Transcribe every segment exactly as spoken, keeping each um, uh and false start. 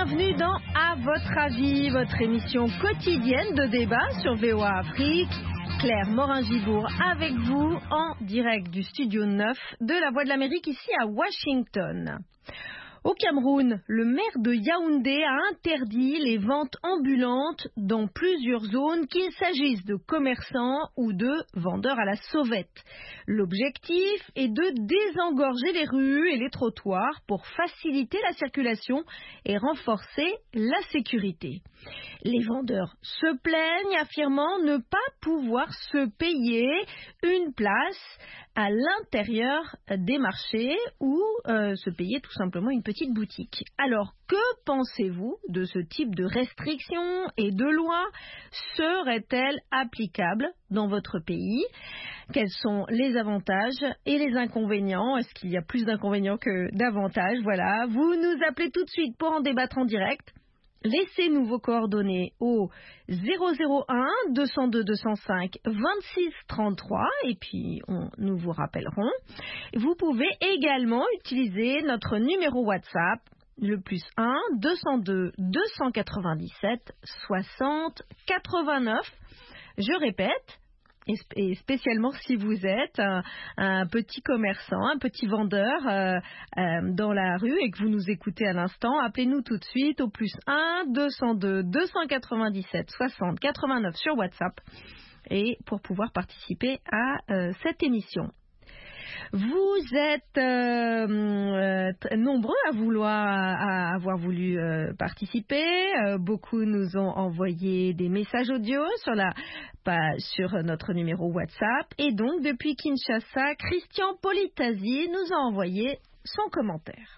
bienvenue dans À votre avis, votre émission quotidienne de débat sur V O A Afrique. Claire Morin-Gibourg avec vous en direct du studio neuf de la Voix de l'Amérique ici à Washington. Au Cameroun, le maire de Yaoundé a interdit les ventes ambulantes dans plusieurs zones, qu'il s'agisse de commerçants ou de vendeurs à la sauvette. L'objectif est de désengorger les rues et les trottoirs pour faciliter la circulation et renforcer la sécurité. Les vendeurs se plaignent, affirmant ne pas pouvoir se payer une place à l'intérieur des marchés ou euh, se payer tout simplement une petite boutique. Alors, que pensez-vous de ce type de restrictions et de lois? Seraient-elles applicables dans votre pays? Quels sont les avantages et les inconvénients? Est-ce qu'il y a plus d'inconvénients que d'avantages? Voilà, vous nous appelez tout de suite pour en débattre en direct. Laissez-nous vos coordonnées au zéro zéro un deux zéro deux deux zéro cinq vingt-six trente-trois et puis on, nous vous rappellerons. Vous pouvez également utiliser notre numéro WhatsApp, le plus un deux zéro deux deux cent quatre-vingt-dix-sept soixante quatre-vingt-neuf. Je répète, et spécialement si vous êtes un, un petit commerçant, un petit vendeur euh, euh, dans la rue et que vous nous écoutez à l'instant, appelez-nous tout de suite au plus un deux zéro deux deux cent quatre-vingt-dix-sept soixante quatre-vingt-neuf sur WhatsApp et pour pouvoir participer à euh, cette émission. Vous êtes euh, euh, nombreux à vouloir à avoir voulu euh, participer. Euh, beaucoup nous ont envoyé des messages audio sur la bah, sur notre numéro WhatsApp. Et donc depuis Kinshasa, Christian Politasi nous a envoyé son commentaire.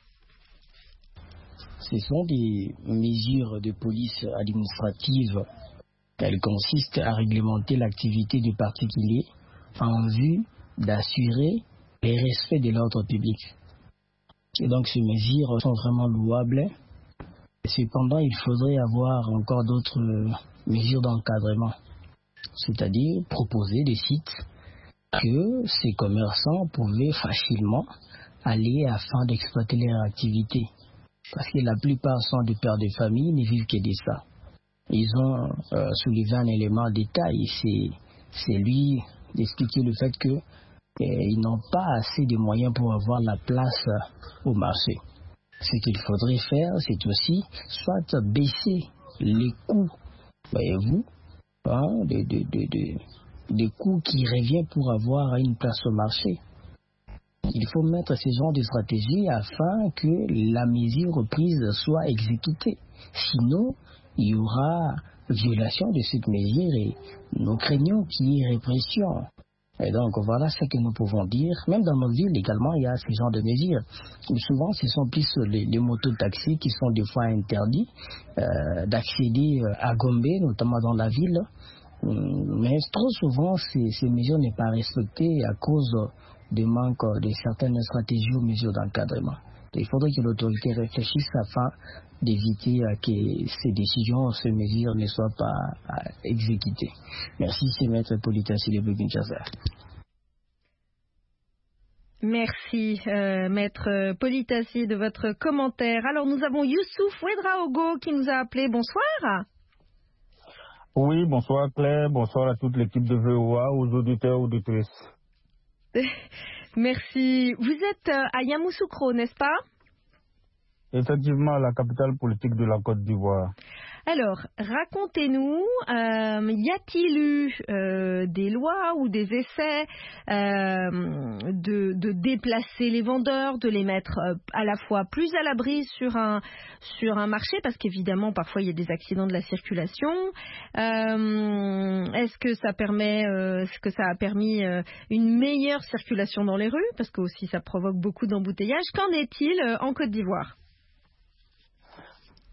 Ce sont des mesures de police administrative. Elles consistent à réglementer l'activité des particuliers en vue d'assurer le respect de l'ordre public. Et donc ces mesures sont vraiment louables. Cependant, il faudrait avoir encore d'autres mesures d'encadrement, c'est-à-dire proposer des sites que ces commerçants pouvaient facilement aller afin d'exploiter leur activité. Parce que la plupart sont des pères de famille, ne vivent que de ça. Ils ont euh, soulevé un élément de détail, c'est, c'est lui d'expliquer le fait que et ils n'ont pas assez de moyens pour avoir la place au marché. Ce qu'il faudrait faire, c'est aussi soit baisser les coûts, voyez-vous, hein, des de, de, de, de coûts qui reviennent pour avoir une place au marché. Il faut mettre ce genre de stratégie afin que la mesure prise soit exécutée. Sinon, il y aura violation de cette mesure et nous craignons qu'il y ait répression. Et donc voilà ce que nous pouvons dire. Même dans nos villes également, il y a ce genre de mesures. Mais souvent, ce sont plus les, les motos-taxis qui sont des fois interdits euh, d'accéder à Gombe, notamment dans la ville. Mais trop souvent, ces, ces mesures ne sont pas respectées à cause du manque de certaines stratégies ou mesures d'encadrement. Il faudrait que l'autorité réfléchisse afin d'éviter que ces décisions, ces mesures ne soient pas exécutées. Merci, c'est Maître Politasi de Kinshasa. Merci, euh, Maître Politasi, de votre commentaire. Alors, nous avons Youssouf Ouedraogo qui nous a appelé. Bonsoir. Oui, bonsoir Claire, bonsoir à toute l'équipe de V O A, aux auditeurs, auditrices. Merci. Vous êtes à Yamoussoukro, n'est-ce pas? Effectivement, la capitale politique de la Côte d'Ivoire. Alors, racontez-nous, euh, y a-t-il eu euh, des lois ou des essais euh, de, de déplacer les vendeurs, de les mettre euh, à la fois plus à l'abri sur un, sur un marché, parce qu'évidemment, parfois, il y a des accidents de la circulation. Euh, est-ce que ça permet, euh, est-ce que ça a permis euh, une meilleure circulation dans les rues, parce que aussi ça provoque beaucoup d'embouteillages. Qu'en est-il euh, en Côte d'Ivoire? Alors,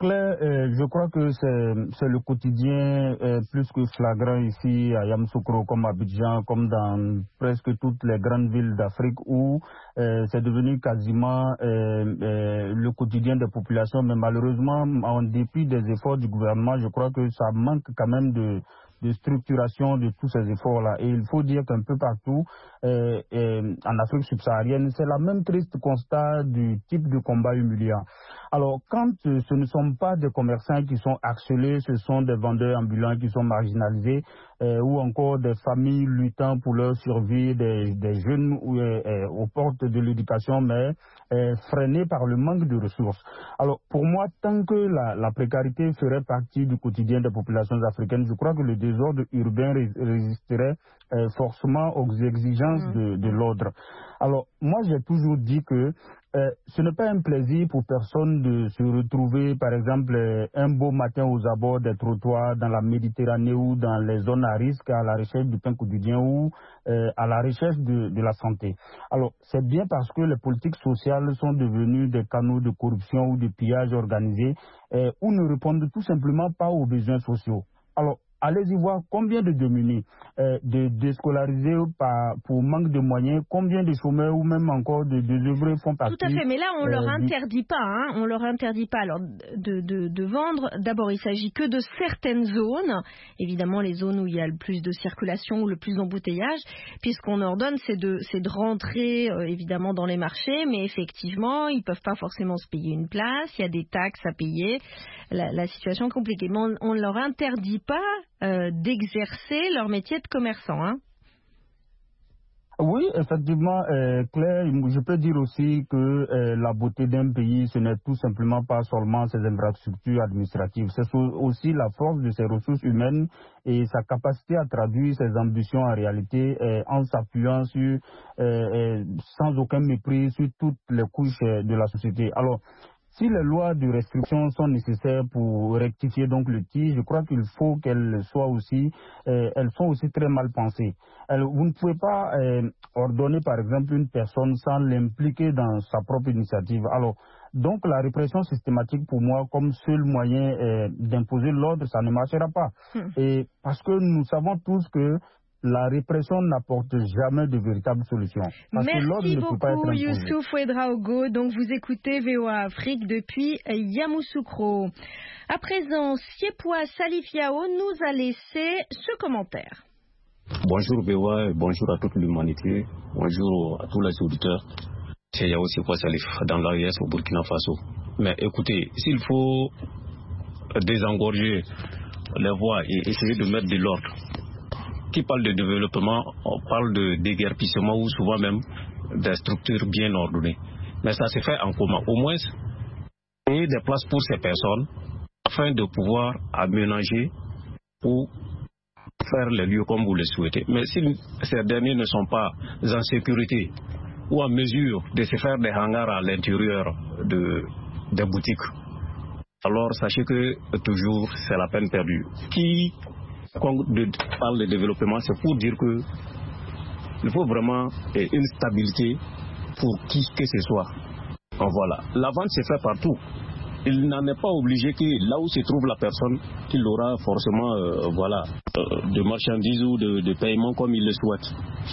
Claire, euh, je crois que c'est le quotidien euh, plus que flagrant ici à Yamoussoukro, comme à Abidjan, comme dans presque toutes les grandes villes d'Afrique où euh, c'est devenu quasiment euh, euh, le quotidien des populations. Mais malheureusement, en dépit des efforts du gouvernement, je crois que ça manque quand même de... de structuration de tous ces efforts-là. Et il faut dire qu'un peu partout euh, euh, en Afrique subsaharienne, c'est la même triste constat du type de combat humiliant. Alors, quand euh, ce ne sont pas des commerçants qui sont harcelés, ce sont des vendeurs ambulants qui sont marginalisés, euh, ou encore des familles luttant pour leur survie, des, des jeunes euh, euh, aux portes de l'éducation, mais euh, freinés par le manque de ressources. Alors, pour moi, tant que la, la précarité ferait partie du quotidien des populations africaines, je crois que le désordre urbain résisterait euh, forcément aux exigences de, de l'ordre. Alors, moi, j'ai toujours dit que euh, ce n'est pas un plaisir pour personne de se retrouver, par exemple, euh, un beau matin aux abords des trottoirs dans la Méditerranée ou dans les zones à risque à la recherche du pain quotidien ou euh, à la recherche de, de la santé. Alors, c'est bien parce que les politiques sociales sont devenues des canaux de corruption ou de pillage organisé euh, ou ne répondent tout simplement pas aux besoins sociaux. Alors, allez-y voir combien de démunis, euh, de déscolarisés par, pour manque de moyens, combien de chômeurs ou même encore de désœuvrés font partie. Tout à fait, mais là on euh, leur interdit du... pas, hein, on leur interdit pas alors de, de, de vendre. D'abord, il s'agit que de certaines zones, évidemment les zones où il y a le plus de circulation ou le plus d'embouteillage. Puis ce qu'on ordonne, c'est de, c'est de rentrer euh, évidemment dans les marchés, mais effectivement ils peuvent pas forcément se payer une place, il y a des taxes à payer. La, la situation est compliquée, mais on ne leur interdit pas Euh, d'exercer leur métier de commerçant, hein. Oui, effectivement, euh, Claire, je peux dire aussi que euh, la beauté d'un pays, ce n'est tout simplement pas seulement ses infrastructures administratives, c'est aussi la force de ses ressources humaines et sa capacité à traduire ses ambitions en réalité euh, en s'appuyant sur, euh, euh, sans aucun mépris, sur toutes les couches de la société. Alors, si les lois de restriction sont nécessaires pour rectifier donc le tir, je crois qu'il faut qu'elles soient aussi, euh, elles sont aussi très mal pensées. Elles, vous ne pouvez pas euh, ordonner par exemple une personne sans l'impliquer dans sa propre initiative. Alors, donc la répression systématique pour moi comme seul moyen euh, d'imposer l'ordre, ça ne marchera pas. Hmm. Et parce que nous savons tous que la répression n'apporte jamais de véritables solutions. Parce Merci que l'ordre ne peut pas être beaucoup, imposé. Youssouf Ouedraogo. Donc vous écoutez V O A Afrique depuis Yamoussoukro. À présent, Siepwa Salif Yao nous a laissé ce commentaire. Bonjour V O A et bonjour à toute l'humanité. Bonjour à tous les auditeurs. C'est Yao Siepwa Salif dans l'A E S au Burkina Faso. Mais écoutez, s'il faut désengorger les voies et essayer de mettre de l'ordre, qui parle de développement, on parle de déguerpissement ou souvent même des structures bien ordonnées. Mais ça se fait en commun. Au moins, créer des places pour ces personnes afin de pouvoir aménager ou faire les lieux comme vous le souhaitez. Mais si ces derniers ne sont pas en sécurité ou en mesure de se faire des hangars à l'intérieur de, des boutiques, alors sachez que toujours c'est la peine perdue. Qui Quand on parle de développement, c'est pour dire que il faut vraiment une stabilité pour qui que ce soit. Voilà. La vente se fait partout. Il n'en est pas obligé que là où se trouve la personne, qu'il aura forcément euh, voilà, euh, de marchandises ou de, de paiement comme il le souhaite.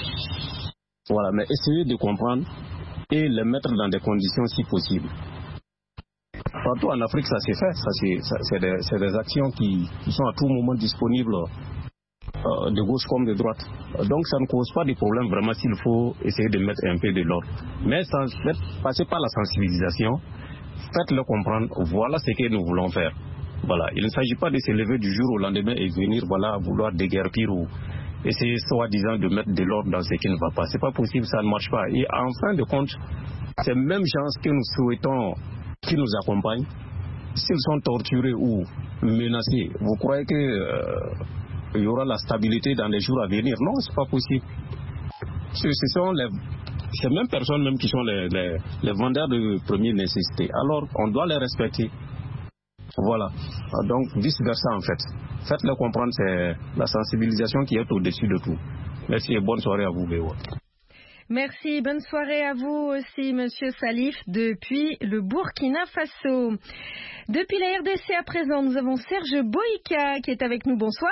Voilà. Mais essayez de comprendre et les mettre dans des conditions si possible. Partout en Afrique, ça s'est fait. Ça, c'est, c'est, des, c'est des actions qui, qui sont à tout moment disponibles, euh, de gauche comme de droite. Donc, ça ne cause pas de problème vraiment s'il faut essayer de mettre un peu de l'ordre. Mais sans passer par la sensibilisation, faites-le comprendre. Voilà ce que nous voulons faire. Voilà. Il ne s'agit pas de se lever du jour au lendemain et venir voilà, vouloir déguerpir ou essayer soi-disant de mettre de l'ordre dans ce qui ne va pas. C'est pas possible, ça ne marche pas. Et en fin de compte, ces mêmes gens que nous souhaitons qui nous accompagnent, s'ils sont torturés ou menacés, vous croyez qu'il euh, y aura la stabilité dans les jours à venir? Non, c'est pas possible. Ce, ce sont les, ces mêmes personnes même qui sont les, les, les vendeurs de première nécessité. Alors, on doit les respecter. Voilà. Donc, vice-versa en fait. Faites-le comprendre, c'est la sensibilisation qui est au-dessus de tout. Merci et bonne soirée à vous, Béo. Merci, bonne soirée à vous aussi, Monsieur Salif, depuis le Burkina Faso. Depuis la R D C à présent, nous avons Serge Boïka qui est avec nous. Bonsoir.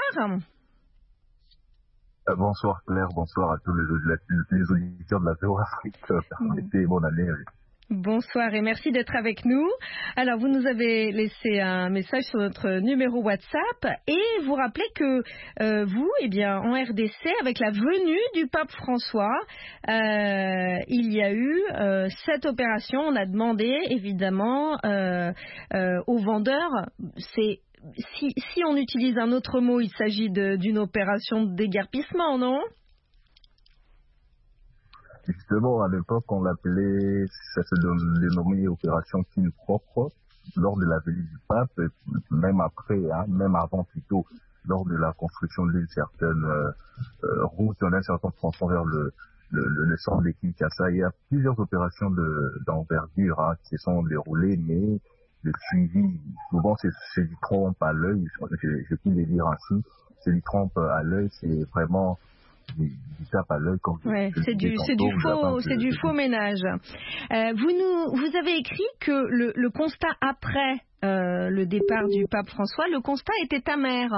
Euh, bonsoir Claire, bonsoir à tous les, les auditeurs de la V O Afrique. Permettez, bonne année. Bonsoir et merci d'être avec nous. Alors, vous nous avez laissé un message sur notre numéro WhatsApp et vous rappelez que euh, vous, eh bien, en R D C, avec la venue du pape François, euh, il y a eu euh, cette opération. On a demandé, évidemment, euh, euh, aux vendeurs, c'est si, si on utilise un autre mot, il s'agit de, d'une opération de déguerpissement, non ? Justement, à l'époque, on l'appelait, ça se dénommait opération Fine Propre, lors de la venue du pape, même après, hein, même avant plutôt, lors de la construction d'une certaine euh, euh, route, d'un certain tronçon vers le, le, le, le centre de Kinshasa. Il y a plusieurs opérations de, d'envergure hein, qui se sont déroulées, mais le suivi, souvent c'est, c'est du trompe à l'œil, je, je puis le dire ainsi, c'est du trompe à l'œil, c'est vraiment... Du, du tape à l'œil comme ouais, c'est du c'est du faux c'est du faux ménage. Euh, vous nous vous avez écrit que le, le constat après euh, le départ du pape François, le constat était amer.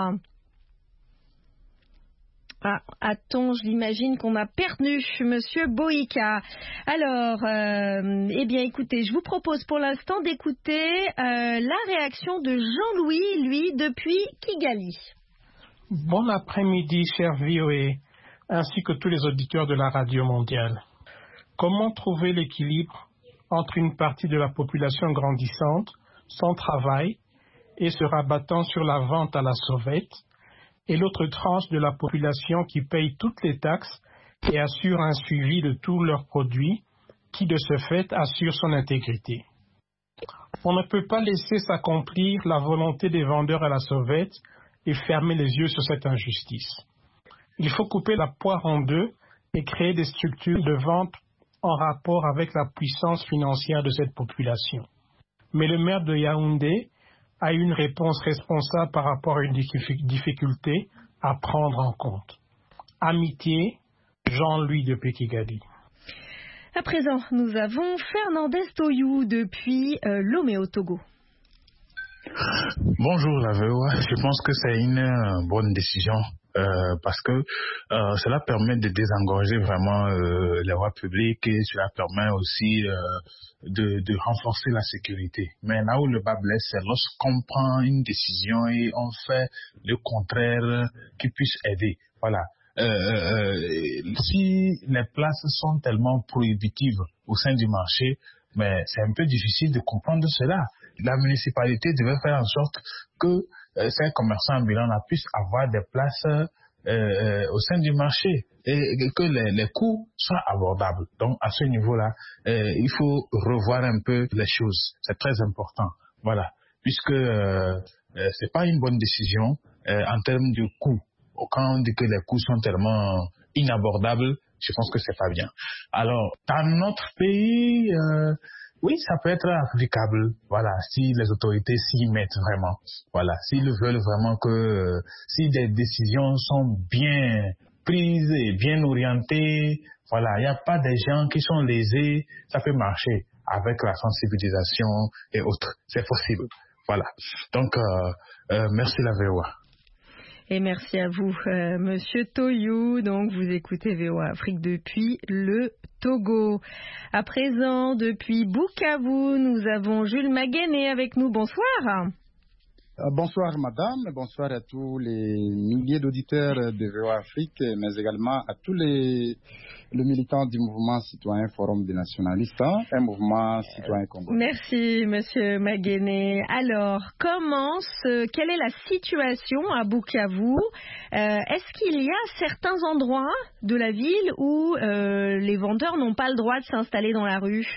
Ah, attends, j'imagine qu'on a perdu Monsieur Boïka. Alors, euh, eh bien, écoutez, je vous propose pour l'instant d'écouter euh, la réaction de Jean-Louis, lui, depuis Kigali. Bon après-midi, cher V O A. Ainsi que tous les auditeurs de la radio mondiale. Comment trouver l'équilibre entre une partie de la population grandissante, sans travail, et se rabattant sur la vente à la sauvette, et l'autre tranche de la population qui paye toutes les taxes et assure un suivi de tous leurs produits, qui de ce fait assure son intégrité. On ne peut pas laisser s'accomplir la volonté des vendeurs à la sauvette et fermer les yeux sur cette injustice. Il faut couper la poire en deux et créer des structures de vente en rapport avec la puissance financière de cette population. Mais le maire de Yaoundé a une réponse responsable par rapport à une difficulté à prendre en compte. Amitié, Jean-Louis de Kigali. À présent, nous avons Fernandez Toyou depuis euh, Lomé au Togo. Bonjour la V O A, je pense que c'est une euh, bonne décision. Euh, parce que euh, cela permet de désengorger vraiment euh, les voies publiques et cela permet aussi euh, de, de renforcer la sécurité. Mais là où le bas blesse, c'est lorsqu'on prend une décision et on fait le contraire qui puisse aider. Voilà. Euh, euh, si les places sont tellement prohibitives au sein du marché, mais c'est un peu difficile de comprendre cela. La municipalité devait faire en sorte que euh, ces commerçants ambulants puissent avoir des places euh, euh, au sein du marché et, et que les, les coûts soient abordables. Donc à ce niveau-là, euh, il faut revoir un peu les choses. C'est très important. Voilà, puisque euh, euh, c'est pas une bonne décision euh, en termes de coûts. Quand on dit que les coûts sont tellement inabordables, je pense que c'est pas bien. Alors dans notre pays. Euh, Oui, ça peut être applicable, voilà, si les autorités s'y mettent vraiment, voilà, s'ils veulent vraiment que, euh, si des décisions sont bien prises et bien orientées, voilà, il n'y a pas des gens qui sont lésés, ça peut marcher avec la sensibilisation et autres, c'est possible, voilà. Donc, euh, euh, merci la V O A. Et merci à vous, euh, Monsieur Toyou. Donc, vous écoutez V O A Afrique depuis le Togo. À présent, depuis Bukavu, nous avons Jules Maguené avec nous. Bonsoir. Euh, bonsoir, madame. Bonsoir à tous les milliers d'auditeurs de V O A Afrique, mais également à tous les, les militants du mouvement citoyen Forum des nationalistes, hein, un mouvement citoyen congolais. Merci, Monsieur Maguené. Alors, comment se, quelle est la situation à Bukavu? euh, Est-ce qu'il y a certains endroits de la ville où euh, les vendeurs n'ont pas le droit de s'installer dans la rue?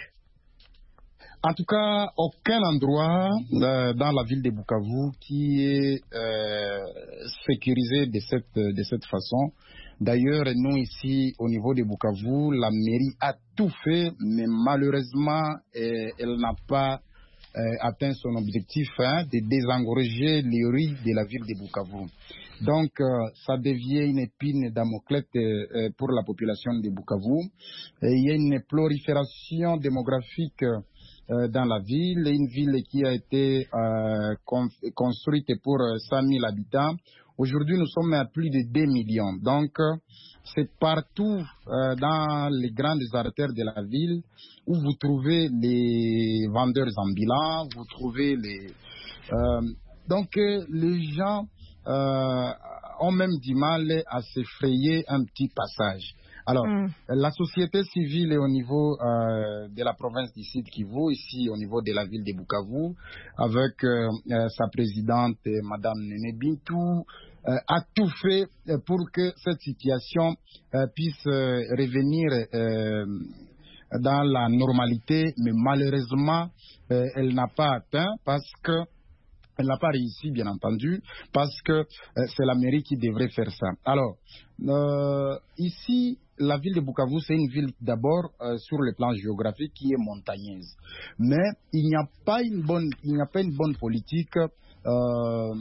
En tout cas, aucun endroit euh, dans la ville de Bukavu qui est euh, sécurisé de cette, de cette façon. D'ailleurs, nous ici, au niveau de Bukavu, la mairie a tout fait, mais malheureusement, euh, elle n'a pas euh, atteint son objectif hein, de désengorger les rues de la ville de Bukavu. Donc, euh, ça devient une épine Damoclès euh, pour la population de Bukavu. Et il y a une prolifération démographique euh, dans la ville, une ville qui a été euh, construite pour cent mille habitants. Aujourd'hui, nous sommes à plus de deux millions. Donc, euh, c'est partout euh, dans les grandes artères de la ville où vous trouvez les vendeurs ambulants, vous trouvez les... Euh, donc, euh, les gens euh, ont même du mal à s'effrayer un petit passage. Alors, mm. la société civile est au niveau euh, de la province du Sud Kivu, ici au niveau de la ville de Bukavu, avec euh, euh, sa présidente, euh, Madame Nene Bintou, euh, a tout fait pour que cette situation euh, puisse euh, revenir euh, dans la normalité, mais malheureusement, euh, elle n'a pas atteint parce que elle n'a pas réussi, bien entendu, parce que euh, c'est la mairie qui devrait faire ça. Alors, euh, ici, la ville de Bukavu, c'est une ville d'abord euh, sur le plan géographique qui est montagneuse. Mais il n'y a pas une bonne, il n'y a pas une bonne politique euh,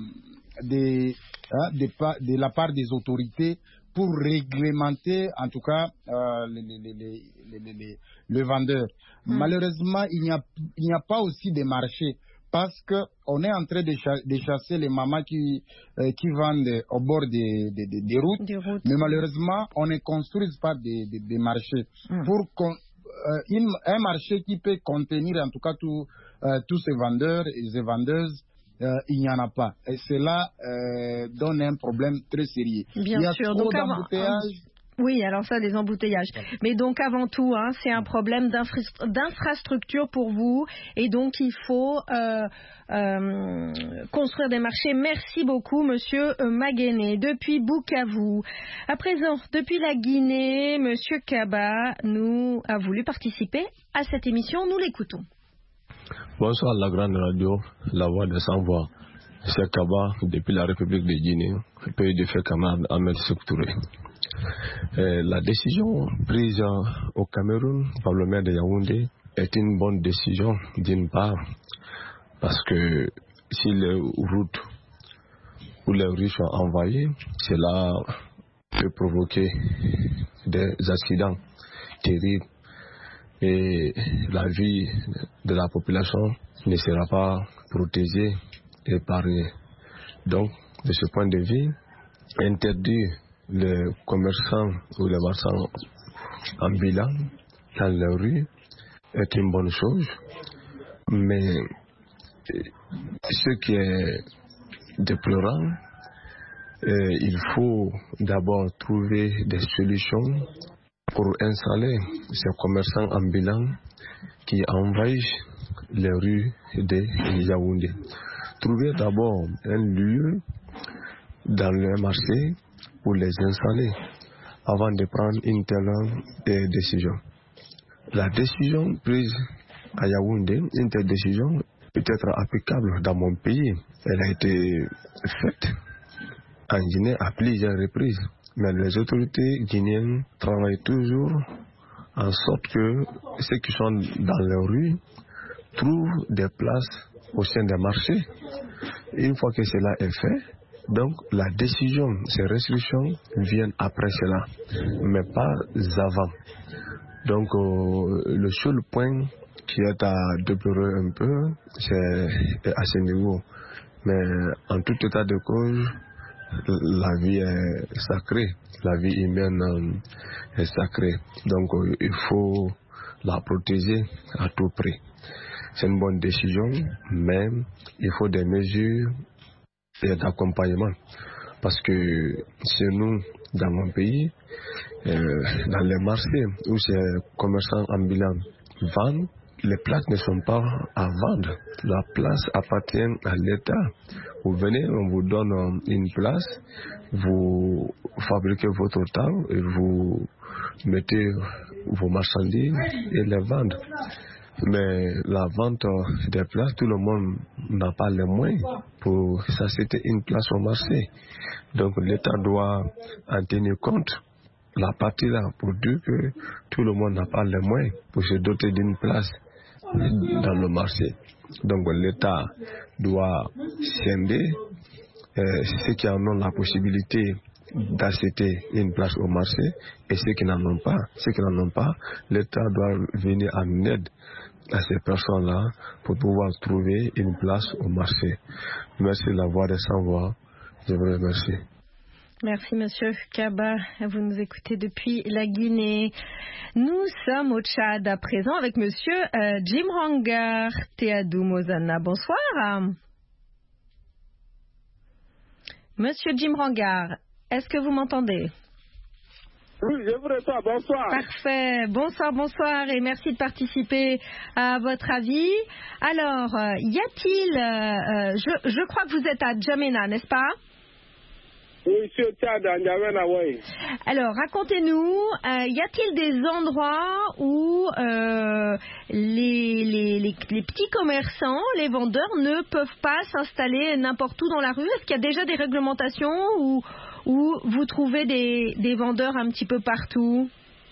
de, hein, de, de la part des autorités pour réglementer, en tout cas, euh, les, les, les, les, les, les, les vendeurs. Mmh. Malheureusement, il n'y a, il n'y a pas aussi de marché. Parce qu'on est en train de, cha de chasser les mamans qui, euh, qui vendent au bord des, des, des, des, routes. des routes. Mais malheureusement, on ne construit pas des, des, des marchés. Mmh. Pour euh, une, un marché qui peut contenir en tout cas tout, euh, tous ces vendeurs et ces vendeuses, euh, il n'y en a pas. Et cela euh, donne un problème très sérieux. Bien il y a sûr. trop d'embouteillages. Oui, alors ça, les embouteillages. Mais donc, avant tout, hein, c'est un problème d'infrastructure pour vous. Et donc, il faut euh, euh, construire des marchés. Merci beaucoup, Monsieur Maguené. Depuis Bukavu. À présent, depuis la Guinée, Monsieur Kaba nous a voulu participer à cette émission. Nous l'écoutons. Bonsoir, la grande radio, la voix de sans-voix. C'est Kaba, depuis la République de Guinée, pays de fait camarade Ahmed Sékou Touré. Euh, la décision prise au Cameroun par le maire de Yaoundé est une bonne décision d'une part parce que si les routes ou les rues sont envahies, cela peut provoquer des accidents terribles et la vie de la population ne sera pas protégée et épargnée. Donc, de ce point de vue, interdire les commerçants ou les marchands ambulants dans les rues est une bonne chose, mais ce qui est déplorant, euh, il faut d'abord trouver des solutions pour installer ces commerçants ambulants qui envahissent les rues de Yaoundé. Trouver d'abord un lieu dans le marché pour les installer avant de prendre une telle décision. La décision prise à Yaoundé, une telle décision peut être applicable dans mon pays. Elle a été faite en Guinée à plusieurs reprises. Mais les autorités guinéennes travaillent toujours en sorte que ceux qui sont dans les rues trouvent des places au sein des marchés. Et une fois que cela est fait, donc la décision, ces restrictions viennent après cela, mais pas avant. Donc euh, le seul point qui est à déplorer un peu, c'est à ce niveau. Mais en tout état de cause, la vie est sacrée, la vie humaine est sacrée. Donc euh, il faut la protéger à tout prix. C'est une bonne décision, mais il faut des mesures d'accompagnement. Parce que chez nous, dans mon pays, euh, dans les marchés où ces commerçants ambulants vendent, les places ne sont pas à vendre. La place appartient à l'État. Vous venez, on vous donne une place, vous fabriquez votre temps et vous mettez vos marchandises et les vendez. Mais la vente des places, tout le monde n'a pas les moyens pour s'acheter une place au marché. Donc l'État doit en tenir compte. La partie là pour dire que tout le monde n'a pas les moyens pour se doter d'une place dans le marché. Donc l'État doit scinder euh, ceux qui en ont la possibilité d'acheter une place au marché et ceux qui n'en ont pas. Ceux qui n'en ont pas, l'État doit venir en aide à ces personnes-là pour pouvoir trouver une place au marché. Merci de la voix des sans-voix. Je vous remercie. Merci Monsieur Kaba, vous nous écoutez depuis la Guinée. Nous sommes au Tchad à présent avec Monsieur euh, Jim Rangar Teadou Mozana. Bonsoir. Monsieur Jim Rangar, est-ce que vous m'entendez? Oui, je vous reçois. Bonsoir. Parfait. Bonsoir, bonsoir et merci de participer à votre avis. Alors, euh, y a-t-il... Euh, je, je crois que vous êtes à N'Djamena, n'est-ce pas? Oui, je suis au Tchad, à N'Djamena, oui. Alors, racontez-nous, euh, y a-t-il des endroits où euh, les, les, les, les petits commerçants, les vendeurs ne peuvent pas s'installer n'importe où dans la rue? Est-ce qu'il y a déjà des réglementations ou... Ou vous trouvez des, des vendeurs un petit peu partout?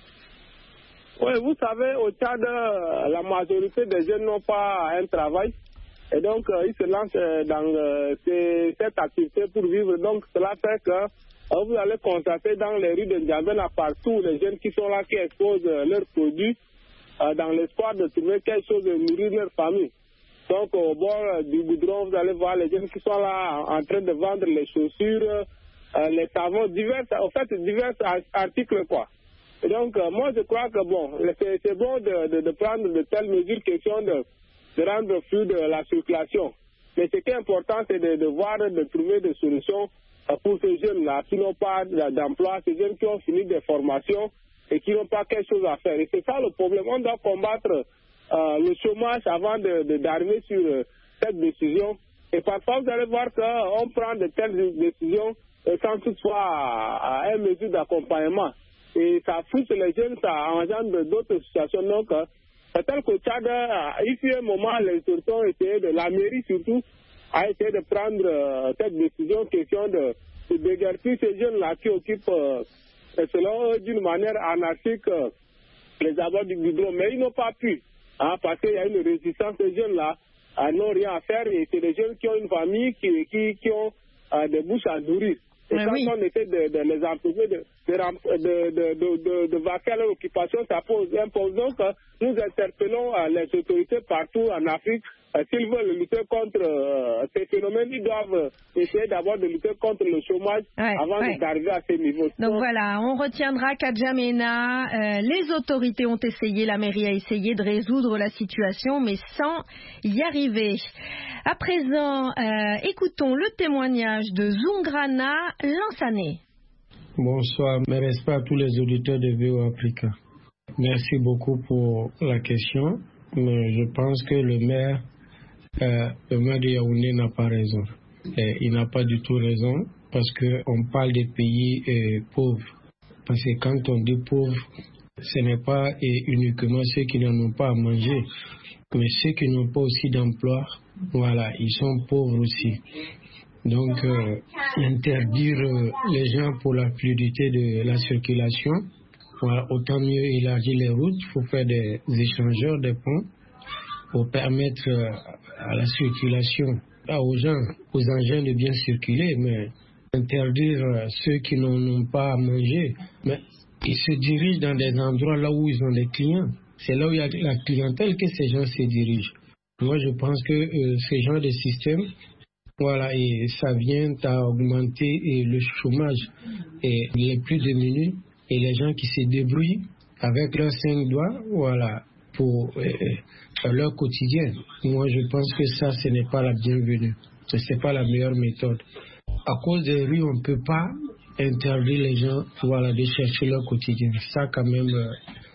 Oui, vous savez, au Tchad, la majorité des jeunes n'ont pas un travail. Et donc, euh, ils se lancent dans euh, ces, cette activité pour vivre. Donc, cela fait que euh, vous allez constater dans les rues de N'Djamena partout les jeunes qui sont là, qui exposent euh, leurs produits euh, dans l'espoir de trouver quelque chose de nourrir leur famille. Donc, au bord euh, du goudron, vous allez voir les jeunes qui sont là en, en train de vendre les chaussures, Euh, les savons, divers, en fait, divers articles, quoi. Et donc, euh, moi, je crois que, bon, c'est, c'est bon de, de, de prendre de telles mesures, question de, de rendre fluide la circulation. Mais ce qui est important, c'est de, de voir, de trouver des solutions euh, pour ces jeunes-là qui n'ont pas d'emploi, ces jeunes qui ont fini des formations et qui n'ont pas quelque chose à faire. Et c'est ça le problème. On doit combattre euh, le chômage avant de, de, d'arriver sur euh, cette décision. Et parfois, vous allez voir qu'on prend de telles décisions sans toutefois à une mesure d'accompagnement. Et ça frustre les jeunes, ça engendre d'autres situations. Donc, c'est tel qu'au Tchad, ici, à un moment, les autorités ont essayé de, la mairie surtout, a essayé de prendre euh, cette décision, question de, de déguerpir ces jeunes-là qui occupent, euh, selon eux, d'une manière anarchique, euh, les abords du goudron. Mais ils n'ont pas pu, hein, parce qu'il y a une résistance. Ces jeunes-là euh, n'ont rien à faire et c'est des jeunes qui ont une famille, qui, qui, qui ont euh, des bouches à nourrir. Et Mais quand oui. on essaie de, de les empêcher de, de, de, de, de, de, de vaquer à leur occupation, ça pose un problème. Donc, euh, nous interpellons euh, les autorités partout en Afrique. Euh, s'ils veulent lutter contre euh, ces phénomènes, ils doivent euh, essayer d'abord de lutter contre le chômage Ouais, avant ouais. d'arriver à ces niveaux. Donc voilà, on retiendra qu'à N'Djamena, euh, les autorités ont essayé, la mairie a essayé de résoudre la situation, mais sans y arriver. À présent, euh, écoutons le témoignage de Zungrana Lansane. Bonsoir, mes respects à tous les auditeurs de V O Africa. Merci beaucoup pour la question, mais je pense que le maire, euh, le maire de Yaoundé n'a pas raison. Et il n'a pas du tout raison parce qu'on parle des pays euh, pauvres. Parce que quand on dit pauvres, ce n'est pas et uniquement ceux qui n'en ont pas à manger, mais ceux qui n'ont pas aussi d'emploi, voilà, ils sont pauvres aussi. Donc, euh, interdire euh, les gens pour la fluidité de la circulation, voilà, autant mieux élargir les routes, il faut faire des échangeurs, des ponts, pour permettre euh, à la circulation, pas aux gens, aux engins de bien circuler, mais interdire euh, ceux qui n'en ont pas à manger. Mais ils se dirigent dans des endroits là où ils ont des clients. C'est là où il y a la clientèle que ces gens se dirigent. Moi, je pense que euh, ce genre de système, voilà, et ça vient à augmenter et le chômage et les plus démunis et les gens qui se débrouillent avec leurs cinq doigts, voilà, pour euh, leur quotidien. Moi, je pense que ça, ce n'est pas la bienvenue. Ce n'est pas la meilleure méthode. À cause des rues, on ne peut pas interdire les gens, voilà, de chercher leur quotidien. Ça, quand même, euh,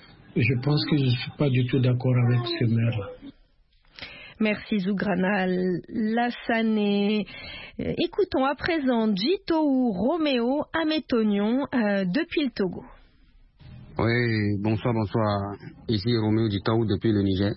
je pense que je ne suis pas du tout d'accord avec ce maire-là. Merci Zougrana Lassane. Euh, écoutons à présent Jitou Roméo Amétonion euh, depuis le Togo. Oui, bonsoir, bonsoir. Ici Roméo Jitou depuis le Niger.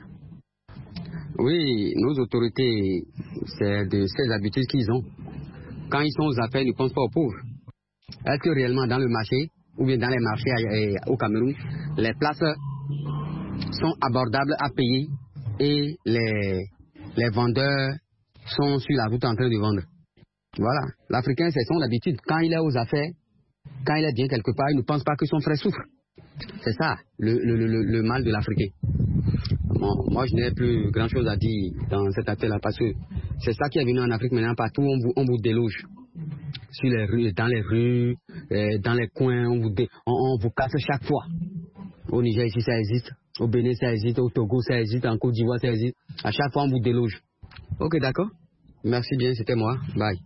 Oui, nos autorités, c'est de ces habitudes qu'ils ont. Quand ils sont aux affaires, ils ne pensent pas aux pauvres. Est-ce que réellement dans le marché, ou bien dans les marchés au Cameroun, les places sont abordables à payer et les, les vendeurs sont sur la route en train de vendre. Voilà, l'Africain, c'est son habitude. Quand il est aux affaires, quand il est bien quelque part, il ne pense pas que son frère souffre. C'est ça, le, le, le, le mal de l'Africain. Bon, moi, je n'ai plus grand-chose à dire dans cette affaire-là, parce que c'est ça qui est venu en Afrique maintenant. Partout, on vous, on vous déloge. Sur les rues, dans les rues, euh, dans les coins, on vous, dé, on, on vous casse chaque fois. Au Niger, ici, ça existe. Au Bénin, ça existe. Au Togo, ça existe. En Côte d'Ivoire, ça existe. À chaque fois, on vous déloge. Ok, d'accord. Merci bien, c'était moi. Bye.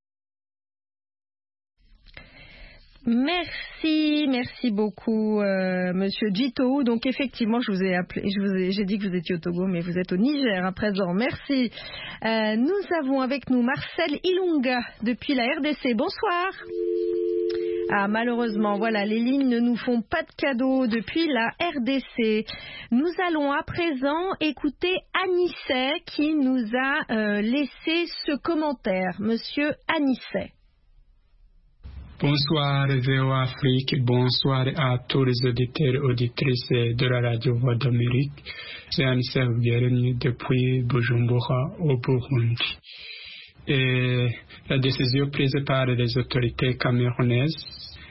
Merci, merci beaucoup, euh, Monsieur Djito. Donc effectivement, je vous ai appelé, je vous ai, j'ai dit que vous étiez au Togo, mais vous êtes au Niger à présent. Merci. Euh, nous avons avec nous Marcel Ilunga depuis la R D C. Bonsoir. Ah, malheureusement, voilà, les lignes ne nous font pas de cadeau depuis la R D C. Nous allons à présent écouter Anisset qui nous a euh, laissé ce commentaire. Monsieur Anisset. Bonsoir V O Afrique, bonsoir à tous les auditeurs et auditrices de la radio Voix d'Amérique. C'est Anisset bienvenue depuis Bujumbura au Burundi. Et la décision prise par les autorités camerounaises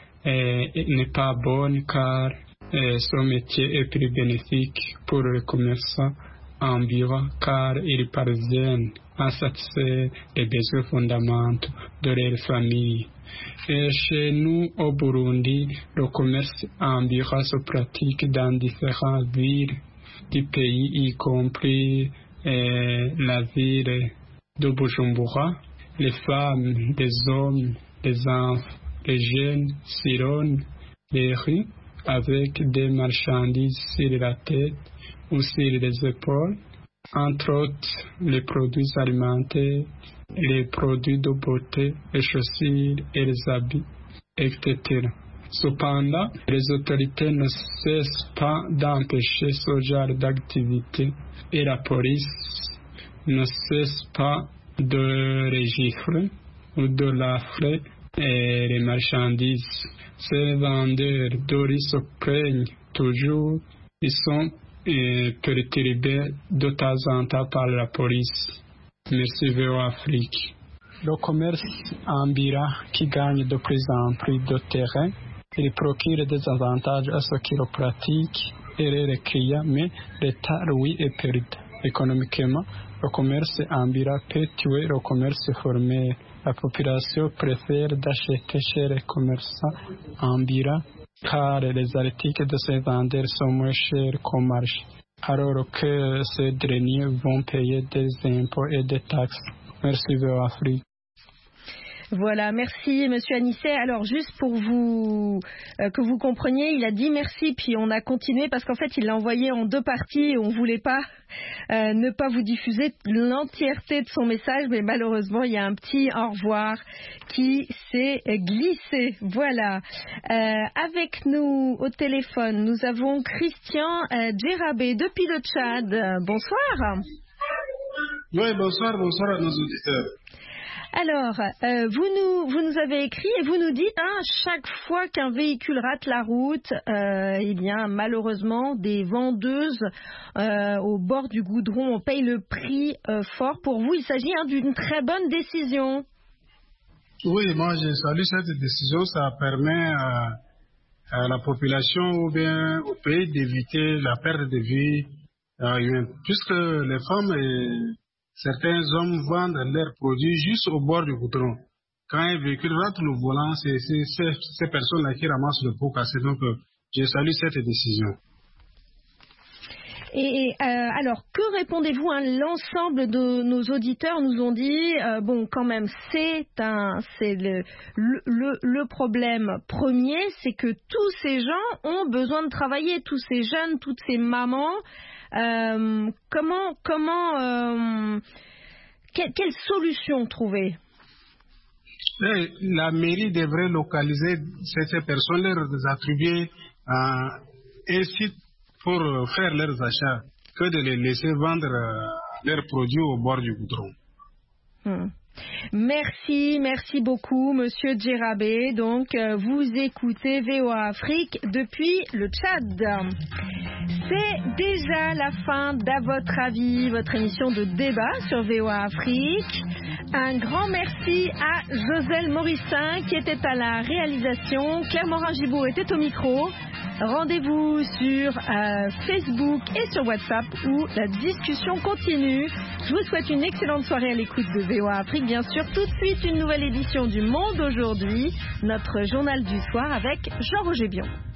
n'est pas bonne car son métier est plus bénéfique pour les commerçants ambulants car ils parviennent à satisfaire les besoins fondamentaux de leur famille. Et chez nous, au Burundi, le commerce ambulant se pratique dans différentes villes du pays, y compris eh, la ville de Bujumbura. Les femmes, les hommes, les enfants, les jeunes sillonnent les rues avec des marchandises sur la tête ou sur les épaules, entre autres les produits alimentaires, les produits de beauté, les chaussures et les habits, et cetera. Cependant, les autorités ne cessent pas d'empêcher ce genre d'activité et la police ne cesse pas de régifrer ou de l'affrer et les marchandises. Ces vendeurs de riz se plaignent toujours, ils sont euh, perturbés de temps en temps par la police. Merci V O Afrique. Le commerce ambulant qui gagne de plus en plus de terrain, il procure des avantages à ceux qui le pratiquent et les clients, mais l'État, oui, est perdu. Économiquement, le commerce ambulant peut tuer le commerce formel. La population préfère d'acheter chez les commerçants ambulants car les articles de ces vendeurs sont moins chers qu'au marché, alors que ces derniers vont payer des impôts et des taxes. Merci V O Afrique. Voilà, merci Monsieur Anisset. Alors juste pour vous euh, que vous compreniez, il a dit merci puis on a continué parce qu'en fait il l'a envoyé en deux parties et on voulait pas euh, ne pas vous diffuser l'entièreté de son message, mais malheureusement il y a un petit au revoir qui s'est glissé. Voilà. Euh, avec nous au téléphone, nous avons Christian euh, Djerabé depuis le Tchad. Bonsoir. Oui, bonsoir, bonsoir à nos auditeurs. Alors, euh, vous, nous, vous nous avez écrit et vous nous dites, hein, chaque fois qu'un véhicule rate la route, euh, eh bien, malheureusement, des vendeuses euh, au bord du goudron, on paye le prix euh, fort. Pour vous, il s'agit hein, d'une très bonne décision. Oui, moi, je salue cette décision. Ça permet à, à la population ou bien au pays d'éviter la perte de vie euh, humaine, puisque les femmes... Et certains hommes vendent leurs produits juste au bord du goudron. Quand un véhicule rate le volant, c'est, c'est, c'est ces personnes-là qui ramassent le pot cassé. Donc, euh, je salue cette décision. Et euh, alors, que répondez-vous à hein, l'ensemble de nos auditeurs nous ont dit, euh, bon, quand même, c'est un, c'est le, le, le problème premier, c'est que tous ces gens ont besoin de travailler, tous ces jeunes, toutes ces mamans. Euh, comment, comment, euh, que, quelle solution trouver? Et la mairie devrait localiser ces personnes, leur attribuer euh, un site pour faire leurs achats, que de les laisser vendre euh, leurs produits au bord du goudron. Hmm. Merci, merci beaucoup, Monsieur Djerabé. Donc, euh, vous écoutez V O A Afrique depuis le Tchad. C'est déjà la fin d'À votre avis, votre émission de débat sur V O A Afrique. Un grand merci à Joselle Morissin qui était à la réalisation. Claire Morin-Gibaud était au micro. Rendez-vous sur euh, Facebook et sur WhatsApp où la discussion continue. Je vous souhaite une excellente soirée à l'écoute de V O A Afrique. Bien sûr, tout de suite, une nouvelle édition du Monde aujourd'hui, notre journal du soir avec Jean-Roger Bion.